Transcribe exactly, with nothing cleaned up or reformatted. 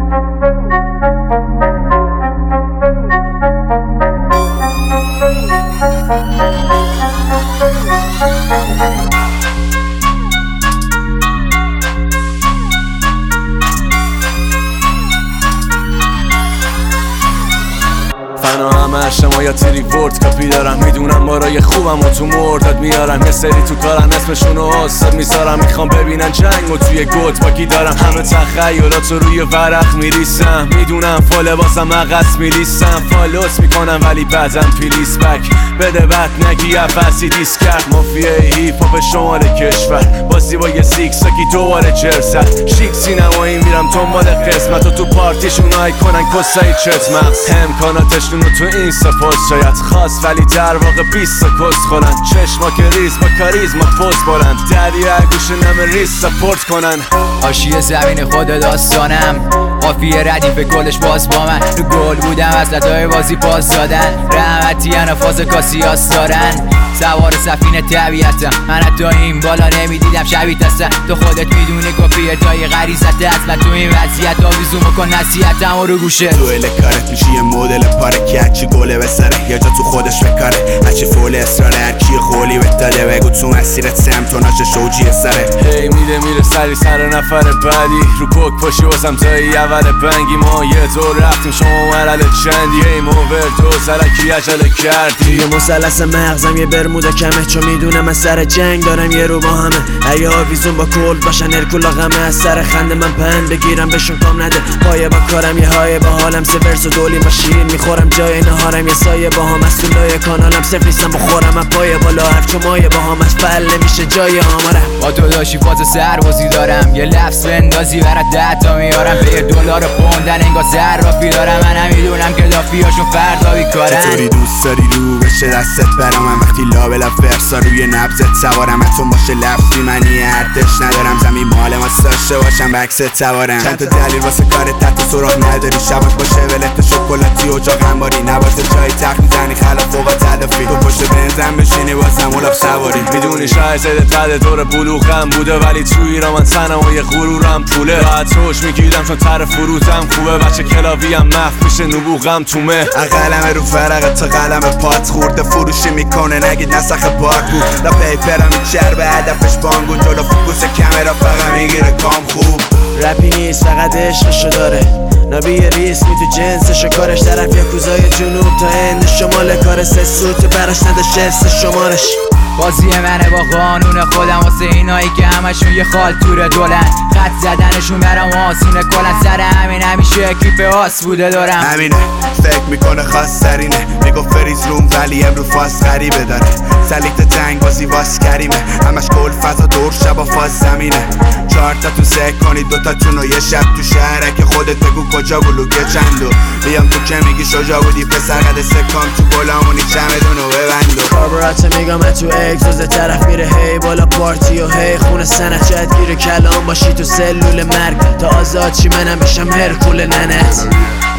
فنا همه شمایت ریورد کپی دارم، میدونم بارای خوبم و تو مرداد میارم. یه سری تو کارن اسمشونو آستاد میذارم، میخوام ببینن جنگ و توی گوت باکی دارم. همه تخیلات رو روی ورق میریسم، میدونم فال بازم عقص میلیسم. فالوس میکنم ولی بعدم پلیس بک بده بد نگی افسی دیس کرد. مافیای هیپ هاپ شمال کشور بازی با یه سیکساکی دوباره جرزد. شیک سینمایی میرم دنبال قسمت و تو پارتیشون های کنن کسایی چت مغز. امکاناتشون رو تو اینستا پست شاید خاص ولی در واقع بیست تا کست خورن. چشما که ریز با کاریزما پوز بارن، دریا گوش نم ریز سپورت کنن. آشی زمین خود داستانم، قافیه ردیف گلش باز با من. رو گل بودم از لطای بازی پاس دادن، رحمتی انفاز کاسیاس دارن. سوار سفینه طبیعتم، من حتی این بالا نمیدیدم شبیه هستم. تو خودت میدونی کپیه تای غریزت اصلا تو این وضعیت آویزون بکن نصیحتم و رو گوشه. دوئل کارت میشی یه مدل پاره، هرچی گله بسره یا جا تو خودش بکاره. هرچی فول اصراره هرکی قولی بهت داده، بگو تو مسیرت سمتوناش شوجی سره. هی میده میره سری سر نفر بعدی، رو کوک پاشی واسم تایی اول بنگی. ما یه دور رفتیم شما مرحله چندی، هی موور دو سرکی عجله کردی. یه مثلث مغزم یه برمودا کمه، چون میدونم من سر جنگ دارم یه رو با همه. اگه آویزون با کل باشن ارکولا غمه، از سر خنده من پند بگیرم بهشون کام نده. پایه با کارم یه های با حالم، سه ورس و دولی با شیر میخورم جای نهارم. یه سایه با هم از طولای کانالم، صرف نیستم بخورم من پایه بالا حرف، چون مایه با هم از فل نمیشه جای آمارم. با تو داشی فاز سربازی دارم، یه لفظ بندازی برات ده تا میارم. به یه دلار پوندن انگار زرافی دارم، من هم میدونم که لافیاشون فردا بیکارن. چطوری دوست داری رو بشه دستت برام، من وقتی لابلا فرسا روی نبزت سوارم. اتون باشه لفظی منی ارتش ندارم، زمین مال ما داشته باشم بکست سوارم. چند تا دلیل واسه کارت تحت سراغ نداری، شبت باشه ولت شکلاتی و جاق انباری. نباشه جای تخت میزنی خلاف و با تلافی، تو پشت بنزن بشینی واسم اولاف سواری. میدونی شاید زده تده دور بلوغم بوده، ولی تو ایران من تنم و یه غرورم پوله. راحت روش میگیدم چون تر فروتم خوبه، بچه کلاویم محف میشه نبوغم تومه. قلم رو فرقه تا قلم پات خورده، فروشی میکنه نگید نسخ پاک بود. لا پیپرم چر به هدفش بانگون، جلو فوکوس کامرا فقط میگیره کام خوب. رپی نیست فقط عشقشو داره، نبی ریسمی تو جنسشو کارش. طرف یا کوزای جنوب تا هند شمال، کار سه سوت براش نداشت حس شمارش. بازی منه با قانون خودم، واسه اینایی که همشون یه خالتور دولن. خط زدنشون برام آسونه کلن، سر همین همیشه اکیپ آس بوده دارم. همینه فکر میکنه خاص سرینه، میگو فریز روم ولی امرو فاس غریبه داره. سلیت جنگ بازی واس کریمه، همش کل فضا دور شب و فاس زمینه. چهار تا تو سک کنید دوتا تون و یه شب تو شهره، که خودت بگو کجا بلوکه چندو. بیام تو که میگی شجا بودی پسر قد سکام، تو گلامونی چمدونو ببندو. کاربرات میگم من تو اگزوز، طرف میره هی بالا پارتی و هی خونه سنت. شاید گیر کلام باشی تو سلول مرگ، تا آزاد چی منم بشم هرکول ننت.